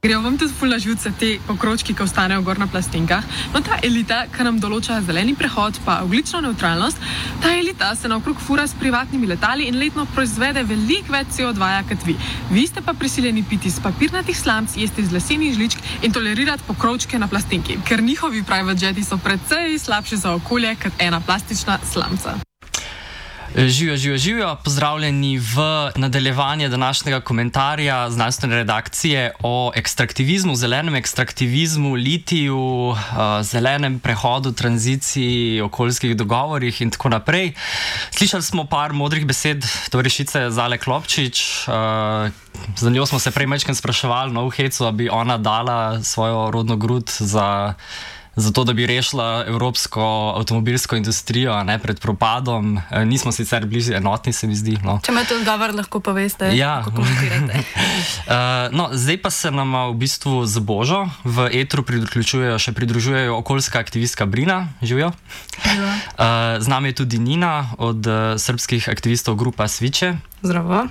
Grejo vam tudi ful na živce te pokročki, ki ostanejo gor na plastinkah. No, ta elita, ki nam določa zeleni prehod pa ogljično nevtralnost, ta elita se naokrog fura s privatnimi letali in letno proizvede veliko več CO2 kot vi. Vi ste pa prisiljeni piti iz papirnatih slamc, jesti iz lesenih žličk in tolerirati pokročke na plastinki, ker njihovi private jeti so precej slabši za okolje kot ena plastična slamca. Živijo. Pozdravljeni v nadaljevanje današnjega komentarja znanstvene redakcije o ekstraktivizmu, zelenem ekstraktivizmu, litiju, zelenem prehodu, tranziciji, okoljskih dogovorih in tako naprej. Slišali smo par modrih besed tovarišice Zale Klopčič. Za njo smo se prej majčkeno spraševali v hecu, da bi ona dala svojo rodno grud za to, da bi rešila evropsko avtomobilsko industrijo pred propadom. Nismo sicer blizu enotni, se mi zdi. No. Če imate odgovor, lahko poveste, kako komentirate. Zdaj pa se nam v bistvu z Božo v etru pridružujejo okoljska aktivistka Brina. Živijo. Z nami je tudi Nina od srbskih aktivistov Grupa Sviče. Zdravo.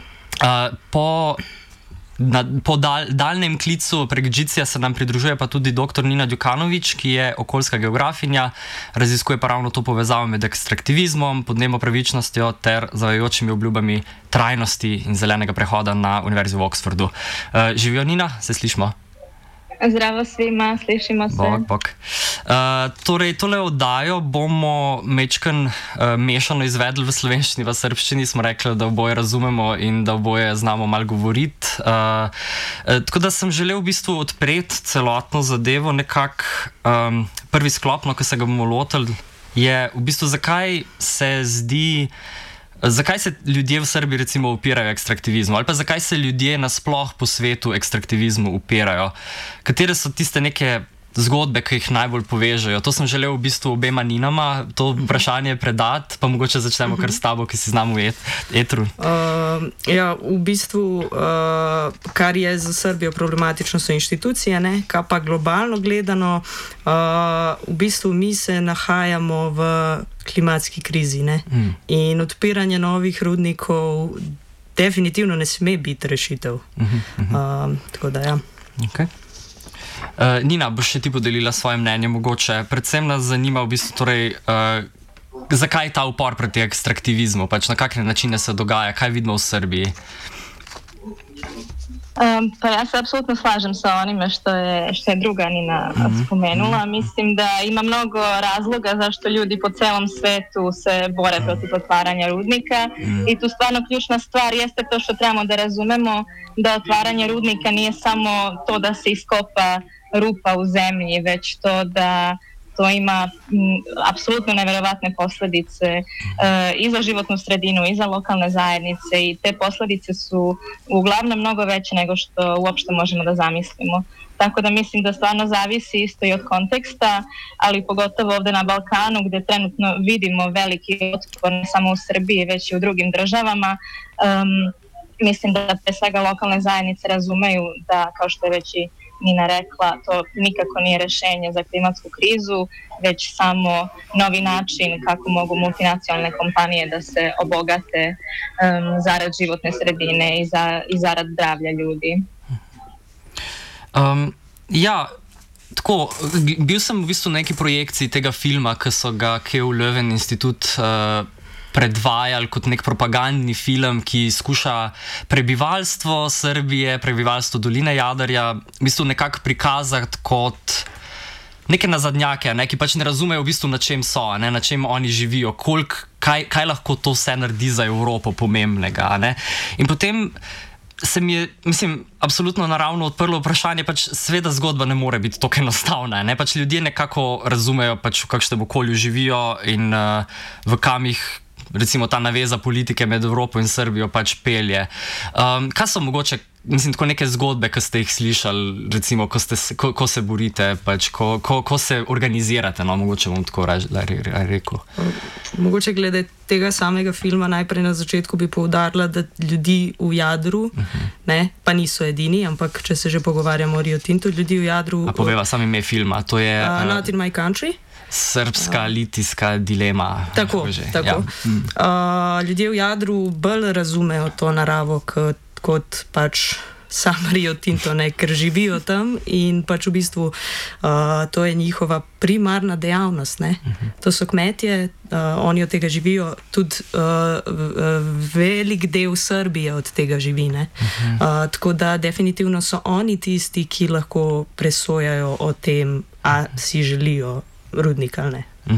Po daljnem klicu prek Jitsija se nam pridružuje pa tudi dr. Nina Djukanović, ki je okoljska geografinja, raziskuje pa ravno to povezavo med ekstraktivizmom, podnebno pravičnostjo ter zavajajočimi obljubami trajnosti in zelenega prehoda na Univerzi v Oxfordu. Živijo, Nina, se slišimo? Zdravo svima, slišimo se. Bog. Torej, tole oddajo bomo mečken mešano izvedli v slovenščini, v srbščini. Smo rekli, da oboje razumemo in da oboje znamo malo govoriti. Tako da sem želel v bistvu odpreti celotno zadevo nekako. Prvi sklop, ko se ga bomo lotili, je v bistvu zakaj se ljudje v Srbiji recimo upirajo ekstraktivizmu ali pa zakaj se ljudje nasploh po svetu ekstraktivizmu upirajo? Katere so tiste neke zgodbe, ki jih najbolj povežejo? To sem želel v bistvu obema Ninama to vprašanje predati, pa mogoče začnemo kar s tabo, ki si znamo v etru. V bistvu, kar je za Srbijo problematično, so inštitucije, kaj pa globalno gledano, v bistvu mi se nahajamo v klimatski krizi, in odpiranje novih rudnikov definitivno ne sme biti rešitev. Tako da, ja. Okay. Nina, boš še ti podelila svoje mnenje mogoče. Predvsem nas zanima v bistvu zakaj ta upor proti ekstraktivizmu, na kakšne načine se dogaja, kaj vidimo v Srbiji? Pa ja se apsolutno slažem sa onime što je druga Nina spomenula. Mislim da ima mnogo razloga zašto ljudi po celom svetu se bore protiv otvaranja rudnika i tu stvarno ključna stvar jeste to što trebamo da razumemo da otvaranje rudnika nije samo to da se iskopa rupa u zemlji, već to da to ima apsolutno neverovatne posljedice i za životnu sredinu i za lokalne zajednice i te posljedice su uglavnom mnogo veće nego što uopšte možemo da zamislimo. Tako da mislim da stvarno zavisi isto i od konteksta, ali pogotovo ovde na Balkanu gdje trenutno vidimo veliki otpor ne samo u Srbiji već i u drugim državama. Mislim da pre svega lokalne zajednice razumeju da, kao što je već i Nina rekla, to nikako nije rešenje za klimatsku krizu, već samo novi način kako mogu multinacionalne kompanije da se obogate zarad životne sredine i zarad zdravlja ljudi. Tako, bil sem v bistvu na neki projekciji tega filma, ki so ga KU Leuven institut predvajali kot nek propagandni film, ki skuša prebivalstvo Srbije, prebivalstvo doline Jadarja v bistvu nekako prikazati kot neke nazadnjake, ki pač ne razumejo v bistvu na čem so, na čem oni živijo, kaj lahko to vse naredi za Evropo pomembnega. In potem se mi je, absolutno naravno odprlo vprašanje, sveda zgodba ne more biti tako enostavna, ljudje nekako razumejo, v kakšnem okolju živijo in v kam jih recimo ta naveza politike med Evropo in Srbijo pelje. Kaj so mogoče, tako neke zgodbe, ki ste jih slišali, recimo, ko se borite, ko se organizirate, mogoče bom tako rekel. Mogoče glede tega samega filma najprej na začetku bi poudarila, da ljudi v Jadru, pa niso edini, ampak če se že pogovarjamo o Rio Tintu, ljudi v Jadru... A poveva sam ime filma, to je... Not in my country. Srpska litijska dilema. Tako. Ljudje v Jadru bolj razumejo to naravo kot sam Rio Tinto, ne, ker živijo tam in pač v bistvu to je njihova primarna dejavnost. Ne. To so kmetje, oni od tega živijo, tudi velik del Srbije od tega živi. Ne. Tako da definitivno so oni tisti, ki lahko presojajo o tem, a si želijo rudnik ali ne.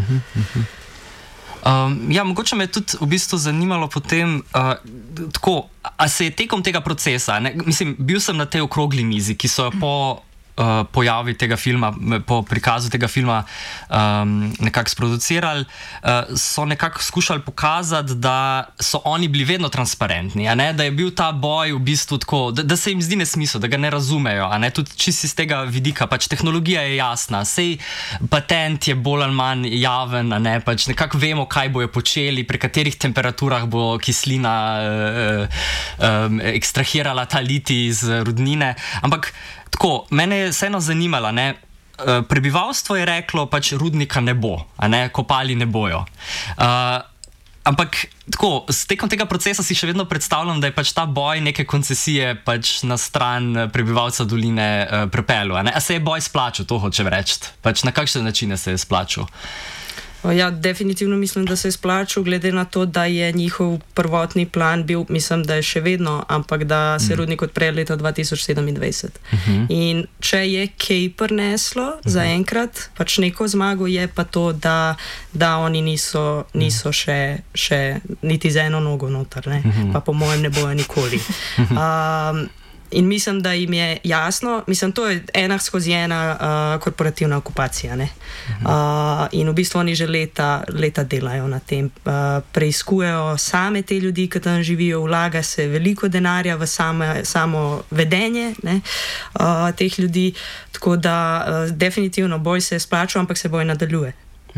Ja, mogoče me je tudi v bistvu zanimalo potem, tako, a se je tekom tega procesa, ne, mislim, bil sem na tej okrogli mizi, ki so po pojavi tega filma, po prikazu tega filma nekako sproducirali, so nekako skušali pokazati, da so oni bili vedno transparentni, a ne, da je bil ta boj v bistvu tako, da se jim zdi nesmisel, da ga ne razumejo, a ne, tudi čisto iz tega vidika, pač tehnologija je jasna, sej patent je bolj ali manj javen, a ne, pač nekako vemo, kaj bojo počeli, pri katerih temperaturah bo kislina ekstrahirala ta litij iz rudnine, ampak tako, mene je vseeno zanimalo, ne, prebivalstvo je reklo, pač rudnika ne bo, a ne, kopali ne bojo. Ampak tako, tekom tega procesa si še vedno predstavljam, da je pač ta boj neke koncesije pač na stran prebivalca doline pripeljal, a ne. A se je boj splačal, to hočem reči? Pač na kakšne načine se je splačal? Ja, definitivno mislim, da se je splačal, glede na to, da je njihov prvotni plan bil, mislim, da je še vedno, ampak da se rudnik odpre leta 2027. In če je kaj prineslo zaenkrat, pač neko zmago, je pa to, da oni niso še niti z eno nogo noter, ne? Pa po mojem ne bojo nikoli. In mislim, da jim je jasno, mislim, to je ena skozi ena korporativna okupacija, ne. In v bistvu oni že leta delajo na tem. Preiskujejo same te ljudi, ki tam živijo, vlaga se veliko denarja v samo vedenje, ne, teh ljudi, tako da definitivno boj se je splačal, ampak se boj nadaljuje.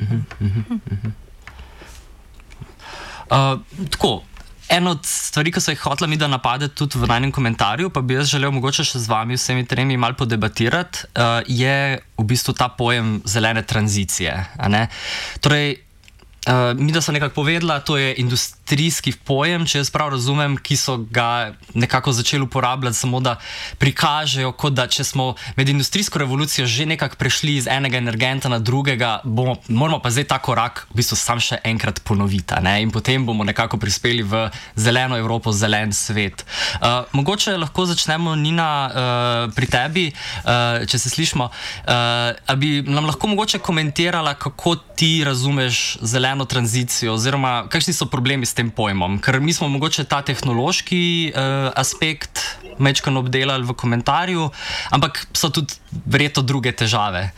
Tako, eno od stvari, ki so jih hotela mi da napadeti tudi v najnem komentarju, pa bi jaz želel mogoče še z vami vsemi tremi malo podebatirati, je v bistvu ta pojem zelene tranzicije, a ne? Torej, mi da so nekako povedala, to je industrijski pojem, če jaz prav razumem, ki so ga nekako začeli uporabljati samo da prikažejo, kot da če smo med industrijsko revolucijo že nekako prešli iz enega energenta na drugega, moramo pa zdaj ta korak v bistvu sam še enkrat ponoviti, ne? In potem bomo nekako prispeli v zeleno Evropo, zelen svet. Mogoče lahko začnemo, Nina, pri tebi, če se slišimo, a bi nam lahko mogoče komentirala, kako ti razumeš zeleno tranzicijo, oziroma kakšni so problemi s tem pojmom, ker mi smo mogoče ta tehnološki aspekt majčkeno obdelali v komentarju, ampak so tudi verjetno druge težave.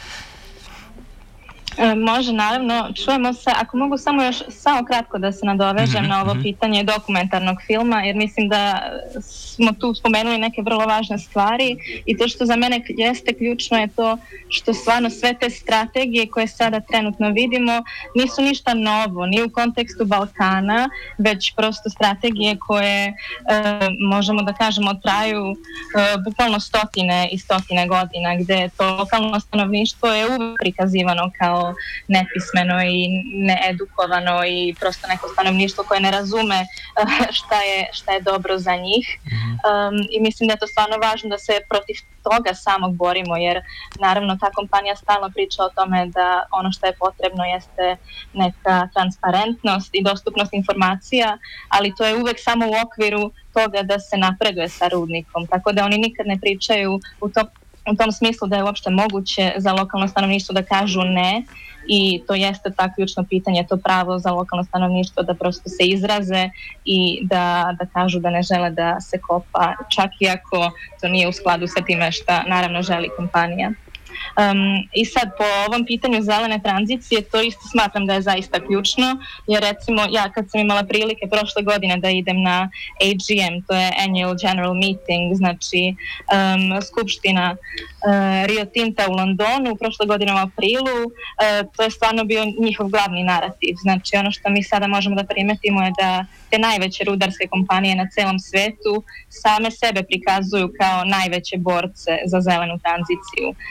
Može, naravno, čujemo se. Ako mogu samo kratko da se nadovežem na ovo pitanje dokumentarnog filma, jer mislim da smo tu spomenuli neke vrlo važne stvari i to što za mene jeste ključno je to što stvarno sve te strategije koje sada trenutno vidimo nisu ništa novo, ni u kontekstu Balkana, već prosto strategije koje možemo da kažemo traju bukvalno stotine i stotine godina, gde to lokalno stanovništvo je uvijek prikazivano kao nepismeno i needukovano i prosto neko stanovništvo koje ne razume šta je dobro za njih. I mislim da je to stvarno važno da se protiv toga samog borimo, jer naravno ta kompanija stalno priča o tome da ono što je potrebno jeste neka transparentnost i dostupnost informacija, ali to je uvek samo u okviru toga da se napreduje sa rudnikom, tako da oni nikad ne pričaju u tom smislu da je uopšte moguće za lokalno stanovništvo da kažu ne, i to jeste ta ključno pitanje, to pravo za lokalno stanovništvo da prosto se izraze i da kažu da ne žele da se kopa, čak i ako to nije u skladu sa time šta naravno želi kompanija. I sad po ovom pitanju zelene tranzicije to isto smatram da je zaista ključno, jer recimo ja kad sam imala prilike prošle godine da idem na AGM, to je Annual General Meeting, znači skupština Rio Tinta u Londonu prošle godine u aprilu, to je stvarno bio njihov glavni narativ. Znači ono što mi sada možemo da primetimo je da te najveće rudarske kompanije na celom svetu same sebe prikazuju kao najveće borce za zelenu tranziciju. I čak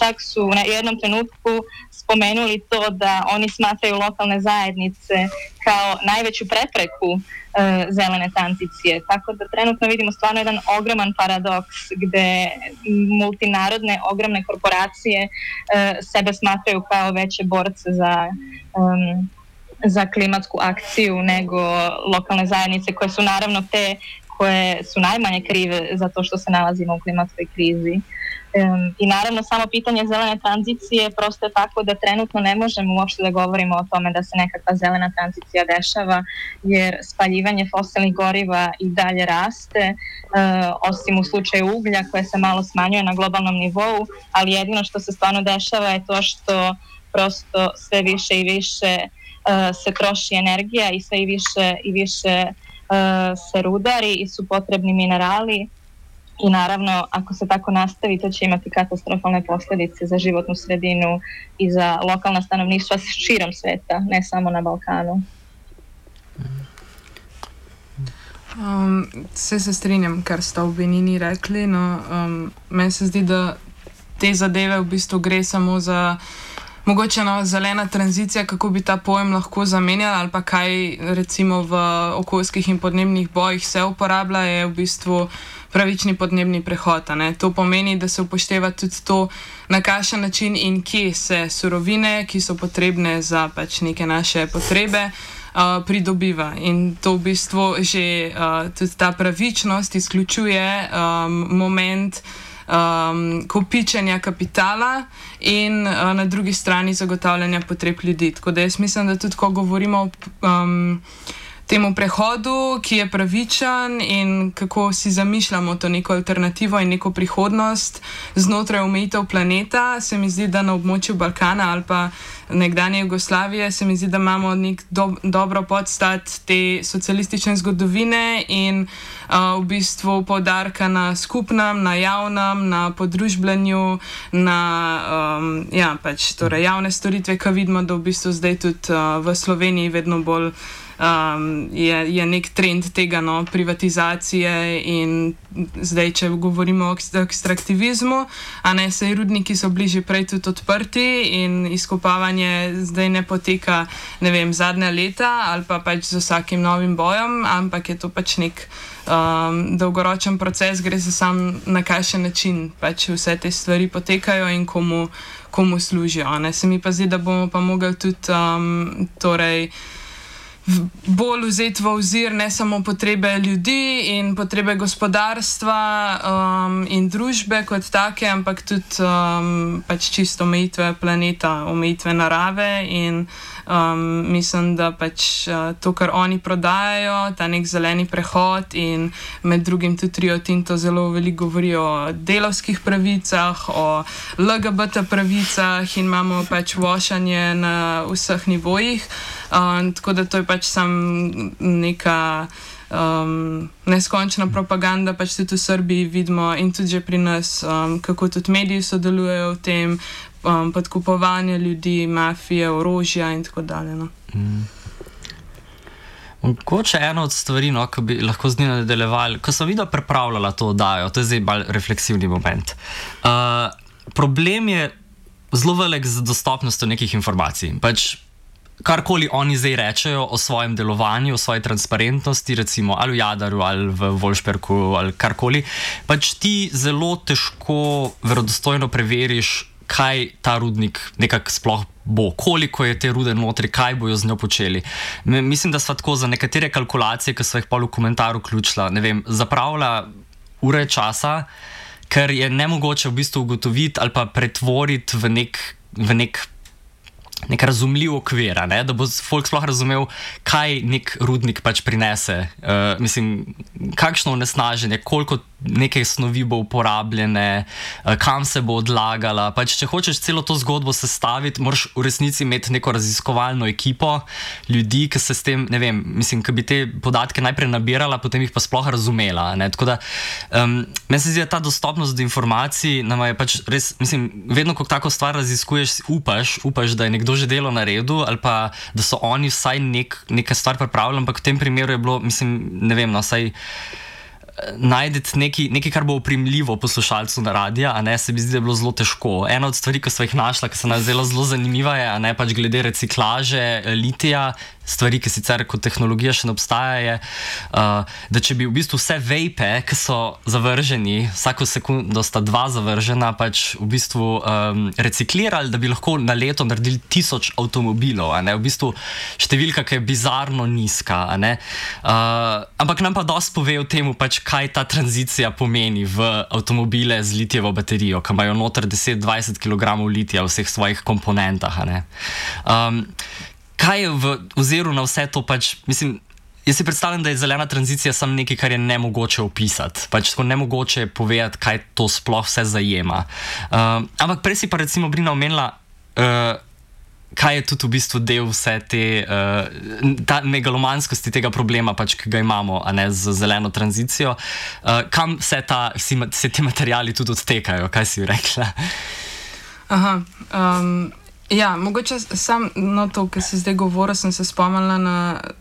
čak su na jednom trenutku spomenuli to da oni smatraju lokalne zajednice kao najveću prepreku zelene tranzicije. Tako da trenutno vidimo stvarno jedan ogroman paradoks gde multinarodne ogromne korporacije sebe smatraju kao veće borce za klimatsku akciju nego lokalne zajednice koje su naravno te koje su najmanje krive za to što se nalazimo u klimatskoj krizi. I naravno samo pitanje zelene tranzicije prosto je tako da trenutno ne možemo uopšte da govorimo o tome da se nekakva zelena tranzicija dešava jer spaljivanje fosilnih goriva i dalje raste, osim u slučaju uglja koje se malo smanjuje na globalnom nivou, ali jedino što se stvarno dešava je to što prosto sve više i više se troši energija i sve i više se rudari i su potrebni minerali i naravno ako se tako nastavi to će imati katastrofalne posljedice za životnu sredinu i za lokalna stanovništva širom sveta, ne samo na Balkanu. Se strinjam, kar sta v Benini rekli. Meni se zdi, da te zadeve v bistvu gre samo za mogoče zelena tranzicija, kako bi ta pojem lahko zamenjala ali pa kaj recimo v okoljskih in podnebnih bojih se uporablja, je v bistvu pravični podnebni prehod. To pomeni, da se upošteva tudi to, na kakšen način in kje se surovine, ki so potrebne za pač neke naše potrebe, pridobiva. In to v bistvu že tudi ta pravičnost izključuje moment kopičenja kapitala in na drugi strani zagotavljanja potreb ljudi. Tako da jaz mislim, da tudi ko govorimo o temu prehodu, ki je pravičen in kako si zamišljamo to neko alternativo in neko prihodnost znotraj omejitev planeta, se mi zdi, da na območju Balkana ali pa nekdanje Jugoslavije se mi zdi, da imamo nek dobro podstat te socialistične zgodovine in v bistvu poudarka na skupnem, na javnem, na podružbljanju, na pač torej javne storitve, ki vidimo, da v bistvu zdaj tudi v Sloveniji vedno bolj je nek trend tega, privatizacije in zdaj, če govorimo o ekstraktivizmu, saj rudniki so bili že prej tudi odprti in izkopavanje zdaj ne poteka, ne vem, zadnja leta ali pa pač z vsakim novim bojem, ampak je to pač nek dolgoročen proces, gre za sam na kakšen način pač vse te stvari potekajo in komu služijo. Se mi pa zdi, da bomo pa mogli tudi torej bolj vzeti v ozir ne samo potrebe ljudi in potrebe gospodarstva in družbe kot take, ampak tudi pač čisto omejitve planeta, omejitve narave in mislim, da pač to, kar oni prodajajo, ta nek zeleni prehod in med drugim tudi Rio Tinto zelo veliko govorijo o delavskih pravicah, o LGBT pravicah in imamo pač vošanje na vseh nivojih. Tako da to je pač sam neka neskončna propaganda, pač tudi v Srbiji vidimo in tudi že pri nas, kako tudi mediji sodelujejo v tem, podkupovanje ljudi, mafije, orožja in tako dalje. Mogoče ena od stvari, ko bi lahko z njim nadaljevali, ko sem videl pripravljala to oddajo, to je zdaj bolj refleksivni moment. Problem je zelo velik z dostopnostjo nekih informacij. Pač karkoli oni zdaj rečejo o svojem delovanju, o svoji transparentnosti, recimo ali v Jadarju ali v Wolfsbergu ali karkoli, pač ti zelo težko verodostojno preveriš, kaj ta rudnik nekako sploh bo, koliko je te rude notri, kaj bojo z njo počeli. Mislim, da sva tako za nekatere kalkulacije, ki sva jih pol v komentar vključila, ne vem, zapravila ure časa, ker je nemogoče v bistvu ugotoviti ali pa pretvoriti v nek razumljiv okvir, da bo folk sploh razumel, kaj nek rudnik pač prinese. Mislim, kakšno onesnaženje, koliko neke snovi bo uporabljene, kam se bo odlagala. Pač, če hočeš celo to zgodbo sestaviti, moraš v resnici imeti neko raziskovalno ekipo ljudi, ki se s tem, ne vem, mislim, ki bi te podatke najprej nabirala, potem jih pa sploh razumela. Tako da, meni se zdi, da ta dostopnost do informacij nama je pač res, mislim, vedno, ko tako stvar raziskuješ, upaš, da je nekdo že delo naredil ali pa, da so oni vsaj neka stvar pripravili, ampak v tem primeru je bilo, mislim, ne vem, vsaj najdeti nekaj, kar bo oprijemljivo poslušalcu na radiju, a ne, se mi zdi, da je bilo zelo težko. Ena od stvari, ki sva jih našla, ki se nam je zelo zanimiva, je, a ne, pač glede reciklaže litija, stvari, ki sicer kot tehnologija še ne obstaja, je, da če bi v bistvu vse vejpe, ki so zavrženi, vsako sekundo sta 2 zavržena, pač v bistvu reciklirali, da bi lahko na leto naredili 1000 avtomobilov, a ne, v bistvu številka, ki je bizarno nizka, a ne. Ampak nam pa dosti pove o tem, pač, kaj ta tranzicija pomeni v avtomobile z litijevo baterijo, ki imajo noter 10-20 kg litija v vseh svojih komponentah, a ne. Kaj je v oziru na vse to pač, mislim, jaz si predstavljam, da je zelena tranzicija samo nekaj, kar je nemogoče opisati. Pač tako nemogoče je povedati, kaj to sploh vse zajema. Ampak prej si pa recimo Brina omenila, kaj je tudi v bistvu del vse te, ta megalomanskosti tega problema, pač, ki ga imamo, a ne, z zeleno tranzicijo. Kam se ti materijali tudi odtekajo, kaj si rekla? Aha, ja, mogoče sam to, kar si zdaj govoril, sem se spomnila na,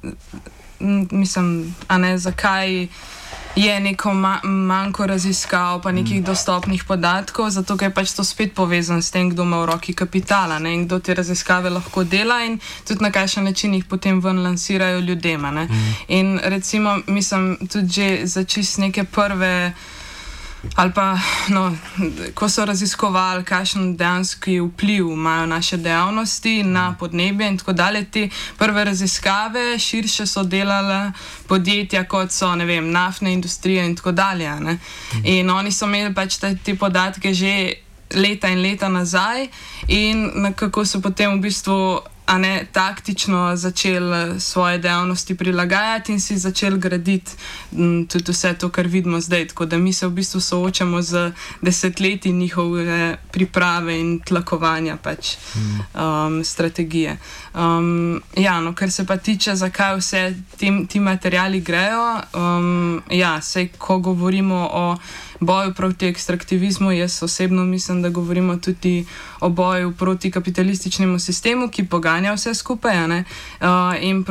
mislim, a ne, zakaj je neko manjko raziskav pa nekih dostopnih podatkov, zato ker je pač to spet povezan s tem, kdo ima v roki kapitala, ne, in kdo te raziskave lahko dela in tudi na kakšen način jih potem ven lansirajo ljudem, ne. In recimo, mislim, tudi že za čisto neke prve ali pa, no, ko so raziskovali, kakšen dejanski vpliv imajo naše dejavnosti na podnebje in tako dalje, te prve raziskave širše so delala podjetja, kot so, ne vem, naftne industrije in tako dalje, ne. In oni so imeli pač te podatke že leta in leta nazaj in kako so potem v bistvu, a ne, taktično začeli svoje dejavnosti prilagajati in si začeli graditi tudi vse to, kar vidimo zdaj. Tako da mi se v bistvu soočamo z desetletji njihove priprave in tlakovanja pač strategije. Ja, no, kar se pa tiče, zakaj vse ti materiali grejo, ja, sej, ko govorimo o boju proti ekstraktivizmu, jaz osebno mislim, da govorimo tudi o boju proti kapitalističnemu sistemu, ki poganja vse skupaj, ne? In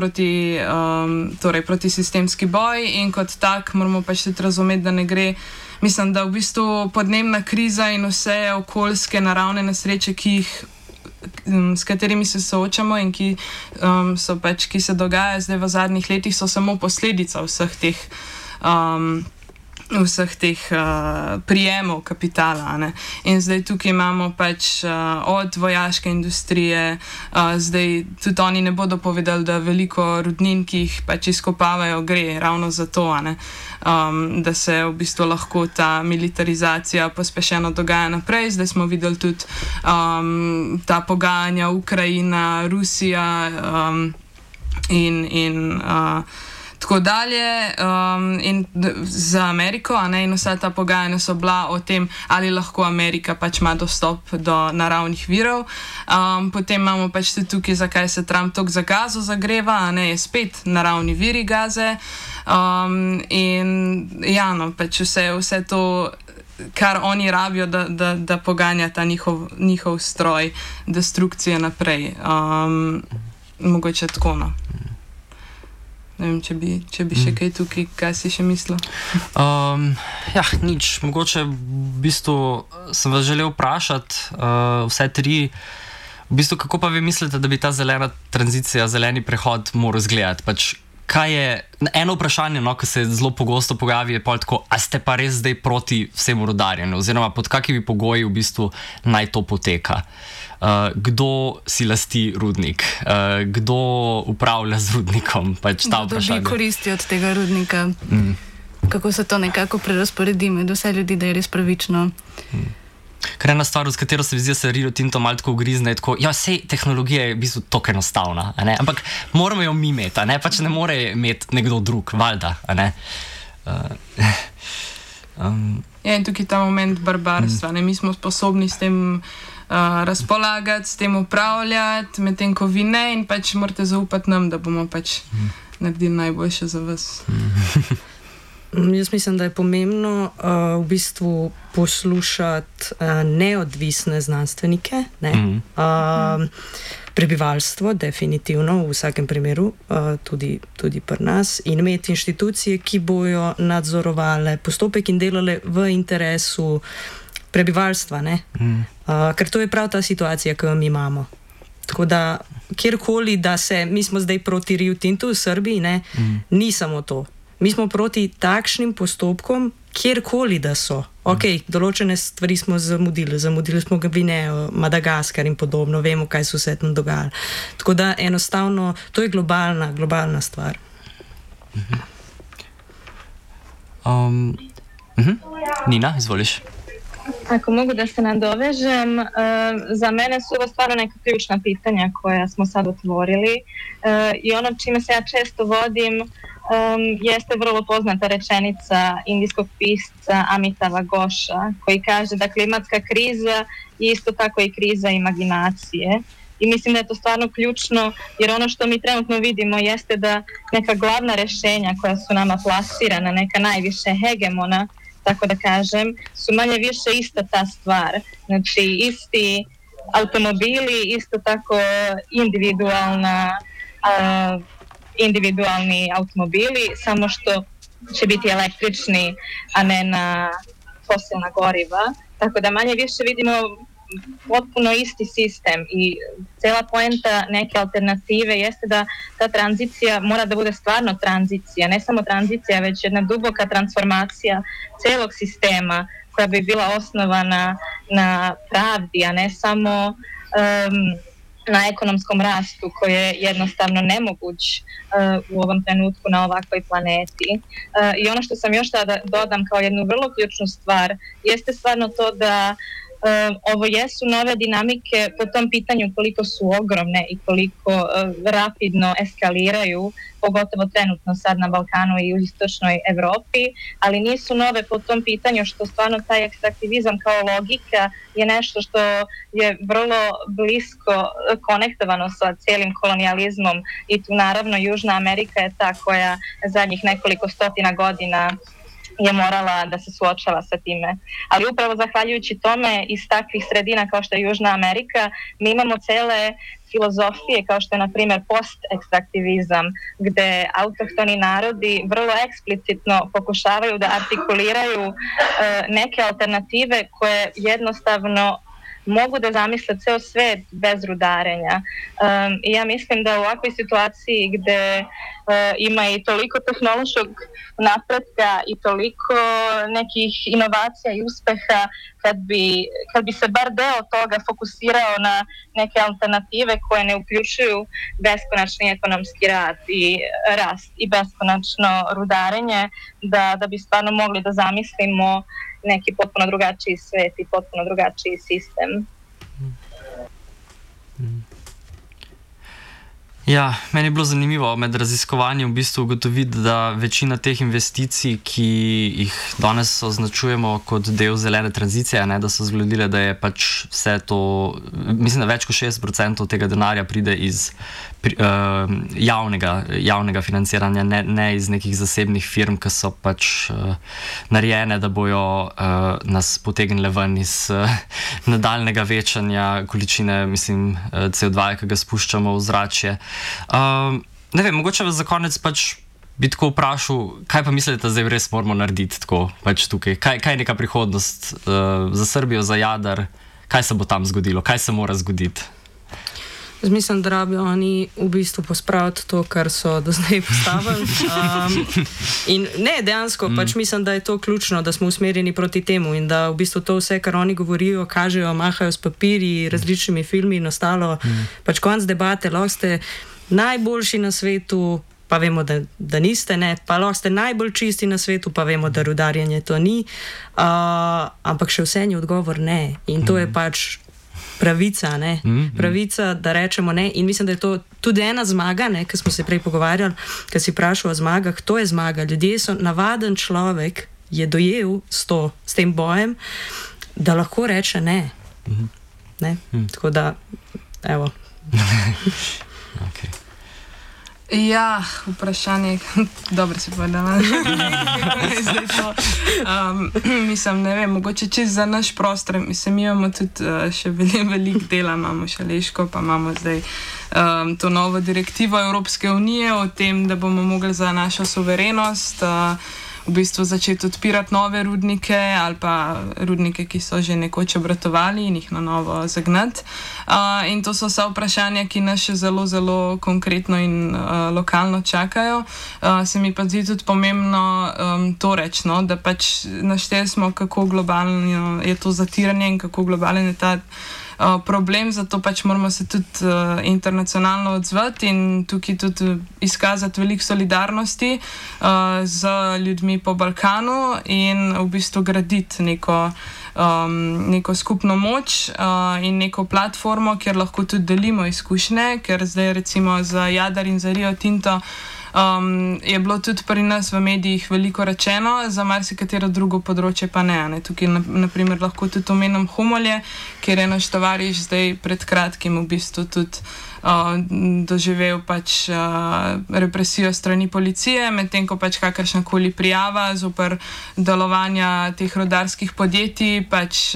proti sistemski boj in kot tak moramo pač tudi razumeti, da ne gre, mislim, da v bistvu podnebna kriza in vse okoljske naravne nesreče, s katerimi se soočamo in ki se dogajajo zdaj v zadnjih letih, so samo posledica vseh teh prijemov kapitala, ne. In zdaj tukaj imamo pač od vojaške industrije, zdaj tudi oni ne bodo povedali, da veliko rudnin, ki jih pač izkopavajo, gre ravno za to, ne. Da se v bistvu lahko ta militarizacija pospešeno dogaja naprej. Zdaj smo videli tudi ta pogajanja Ukrajina, Rusija in tako dalje, in za Ameriko, a ne, in vsa ta pogajanja so bila o tem, ali lahko Amerika pač ima dostop do naravnih virov. Potem imamo pač tudi tukaj, zakaj se Trump toliko za Gazo zagreva, a ne, je spet naravni viri Gaze. In ja, no, pač vse to, kar oni rabijo, da poganja ta njihov stroj destrukcije naprej. Mogoče tako, no. Ne vem, če bi še kaj tukaj, kaj si še mislil? Ja, nič. Mogoče v bistvu sem vas želel vprašati vse tri, v bistvu kako pa vi mislite, da bi ta zelena tranzicija, zeleni prehod moral izgledati? Pač, kaj je, eno vprašanje, no, ki se zelo pogosto pojavi, je pol tako, a ste pa res zdaj proti vsemu rudarjenju, oziroma pod kakimi pogoji v bistvu naj to poteka? Kdo si lasti rudnik, kdo upravlja z rudnikom, pač ta vprašanje. Kdo dobi koristi od tega rudnika, kako se to nekako prerasporedi med vse ljudi, da je res pravično. Ker ena stvar, s katero se mi zdi, da se Rio Tinto malo tako ugrizne, je tako, ja, sej tehnologija je v bistvu tako enostavna, a ne? Ampak moramo jo mi imeti, a ne? Pač ne more imeti nekdo drug, valjda, a ne? Ja, in tukaj ta moment barbarstva, ne? Mi smo sposobni s tem razpolagati, s tem upravljati, medtem ko vi ne, in pač morate zaupati nam, da bomo pač naredili najboljše za vas. Jaz mislim, da je pomembno v bistvu poslušati neodvisne znanstvenike, ne? prebivalstvo, definitivno v vsakem primeru, tudi pri nas, in imeti inštitucije, ki bojo nadzorovale postopek in delale v interesu prebivalstva, ker to je prav ta situacija, ki jo mi imamo. Tako da, kjerkoli, da mi smo zdaj proti Rio Tintu v Srbiji, ni samo to. Mi smo proti takšnim postopkom, kjerkoli da so. Ok, določene stvari smo zamudili smo Gvinejo, Madagaskar in podobno, vemo, kaj se vse tam dogaja. Tako da enostavno, to je globalna stvar. Nina, izvoliš. Ako mogu da se nadovežem, za mene su ovo stvarno neka ključna pitanja koja smo sad otvorili i ono čime se ja često vodim jeste vrlo poznata rečenica indijskog pisca Amitava Ghoša koji kaže da klimatska kriza je isto tako i kriza imaginacije. I mislim da je to stvarno ključno jer ono što mi trenutno vidimo jeste da neka glavna rješenja koja su nama plasirana, neka najviše hegemona, tako da kažem, su manje više ista ta stvar. Znači, isti automobili, isto tako individualni automobili, samo što će biti električni, a ne na fosilna goriva. Tako da manje više vidimo potpuno isti sistem i cela poenta neke alternative jeste da ta tranzicija mora da bude stvarno tranzicija, ne samo tranzicija, već jedna duboka transformacija celog sistema koja bi bila osnovana na pravdi, a ne samo na ekonomskom rastu koji je jednostavno nemoguć u ovom trenutku na ovakvoj planeti. I ono što sam još da dodam kao jednu vrlo ključnu stvar jeste stvarno to da ovo jesu nove dinamike po tom pitanju koliko su ogromne i koliko rapidno eskaliraju, pogotovo trenutno sad na Balkanu i u istočnoj Evropi, ali nisu nove po tom pitanju što stvarno taj ekstraktivizam kao logika je nešto što je vrlo blisko konektovano sa cijelim kolonijalizmom i tu naravno Južna Amerika je ta koja zadnjih nekoliko stotina godina je morala da se suočava sa time. Ali upravo zahvaljujući tome iz takvih sredina kao što je Južna Amerika, mi imamo cele filozofije kao što je na primjer post-ekstraktivizam, gde autohtoni narodi vrlo eksplicitno pokušavaju da artikuliraju neke alternative koje jednostavno mogu da zamisle ceo svet bez rudarenja. I ja mislim da u ovakvoj situaciji gde ima i toliko tehnološkog napretka i toliko nekih inovacija i uspeha, kad bi se bar deo toga fokusirao na neke alternative koje ne uključuju beskonačni ekonomski rast i beskonačno rudarenje, da bi stvarno mogli da zamislimo neki potpuno drugačiji svet i potpuno drugačiji sistem. Ja, meni je bilo zanimivo med raziskovanjem v bistvu ugotoviti, da večina teh investicij, ki jih danes označujemo kot del zelene tranzicije, da so zgodile, da je pač vse to, mislim, da več kot 60% tega denarja pride iz javnega financiranja, ne iz nekih zasebnih firm, ki so pač narejene, da bojo nas potegnile ven iz nadaljnega večanja količine, mislim, CO2, ki ga spuščamo v zračje. Ne vem, mogoče vas za konec pač bi tako vprašal, kaj pa mislite, zdaj res moramo narediti tako pač tukaj? Kaj je neka prihodnost za Srbijo, za Jadar? Kaj se bo tam zgodilo? Kaj se mora zgoditi? Jaz mislim, da rabijo oni v bistvu pospraviti to, kar so do zdaj postavili. In ne, dejansko, pač mislim, da je to ključno, da smo usmerjeni proti temu in da v bistvu to vse, kar oni govorijo, kažejo, mahajo s papirji, različnimi filmi in ostalo, pač konc debate, lahko ste najboljši na svetu, pa vemo, da niste, ne, pa lahko ste najbolj čisti na svetu, pa vemo, da rudarjenje to ni, ampak še vse ni odgovor ne. In to je pač pravica, ne? Pravica, da rečemo ne. In mislim, da je to tudi ena zmaga, ne, ki smo se prej pogovarjali, ki si vprašal o zmagah, to je zmaga. Ljudje so, navaden človek je dojel s tem bojem, da lahko reče ne. Ne? Tako da, evo. Okay. Ja, vprašanje, dobro si povedala. Zdaj to. Mislim, ne vem, mogoče čez za naš prostor. Mislim, mi imamo tudi še veliko dela, imamo Šaleško, pa imamo zdaj to novo direktivo Evropske unije o tem, da bomo mogli za našo suverenost v bistvu začeti odpirati nove rudnike ali pa rudnike, ki so že nekoč obratovali in jih na novo zagnati. In to so vsa vprašanja, ki nas še zelo, zelo konkretno in lokalno čakajo. Se mi pa zdi tudi pomembno to reči, no, da pač našteli smo, kako globalno je to zatiranje in kako globalen je ta problem, zato pač moramo se tudi internacionalno odzvati in tukaj tudi izkazati veliko solidarnosti z ljudmi po Balkanu in v bistvu graditi neko skupno moč in neko platformo, kjer lahko tudi delimo izkušnje, ker zdaj recimo za Jadar in za Rio Tinto je bilo tudi pri nas v medijih veliko rečeno, za marsikatero drugo področje pa ne. Tukaj naprimer lahko tudi omenim Humolje, kjer je naš tovariš zdaj pred kratkim v bistvu tudi doživel pač represijo strani policije, medtem ko pač kakršnakoli prijava zoper delovanja teh rudarskih podjetij pač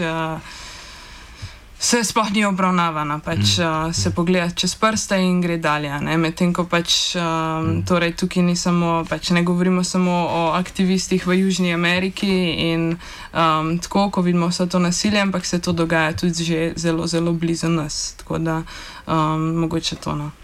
se sploh ni obravnavana, pač se pogleda čez prste in gre dalje. Medtem ko pač torej tukaj ni samo, pač ne govorimo samo o aktivistih v Južni Ameriki in tako, ko vidimo vse to nasilje, ampak se to dogaja tudi že zelo, zelo blizu nas. Tako da mogoče to, no.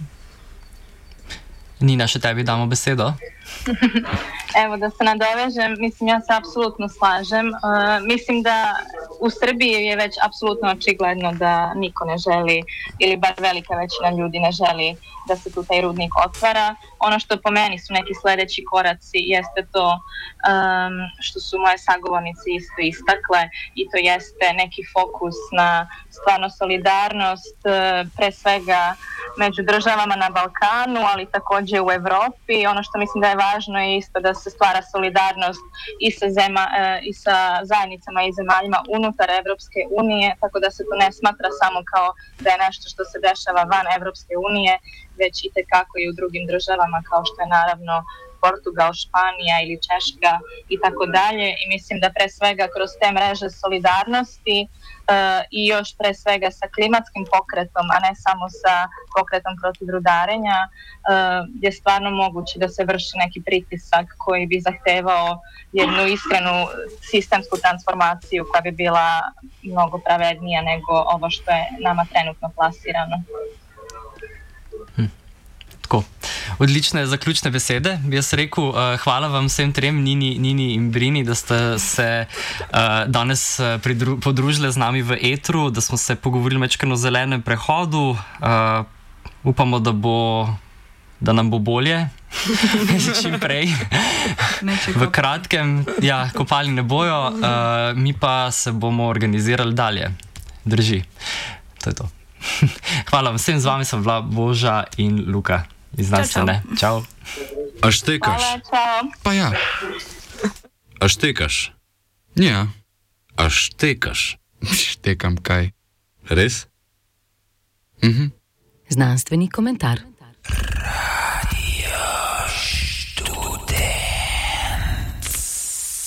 Nina, še tebi damo besedo. Evo, da se nadovežem, mislim, ja se apsolutno slažem. Mislim da u Srbiji je već apsolutno očigledno da niko ne želi, ili bar velika većina ljudi ne želi da se tu taj rudnik otvara. Ono što po meni su neki sljedeći koraci jeste to što su moje sagovornice isto istakle i to jeste neki fokus na stvarno solidarnost pre svega među državama na Balkanu, ali također u Evropi. Ono što mislim da je važno je isto da se stvara solidarnost i sa zajednicama i zemaljima unutar Evropske unije, tako da se to ne smatra samo kao da je nešto što se dešava van Evropske unije, već i tekako i u drugim državama kao što je naravno Portugal, Španija ili Češka i tako dalje. I mislim da pre svega kroz te mreže solidarnosti i još pre svega sa klimatskim pokretom, a ne samo sa pokretom protiv rudarenja, je stvarno moguće da se vrši neki pritisak koji bi zahtevao jednu iskrenu sistemsku transformaciju koja bi bila mnogo pravednija nego ovo što je nama trenutno plasirano. Odlične zaključne besede. Bi jaz rekel, hvala vam vsem trem, Nini in Brini, da ste se danes podružili z nami v etru, da smo se pogovorili mečkano o zelenem prehodu. Upamo, da nam bo bolje, čim prej. V kratkem, ja, kopali ne bojo, mi pa se bomo organizirali dalje. Drži. To je to. Hvala vsem, z vami sem bila Boža in Luka. Iz znanstvene. Čau. A štekaš? Hvala, čao. Pa ja. A štekaš? Ja. A štekaš? Štekam kaj. Res? Znanstveni komentar.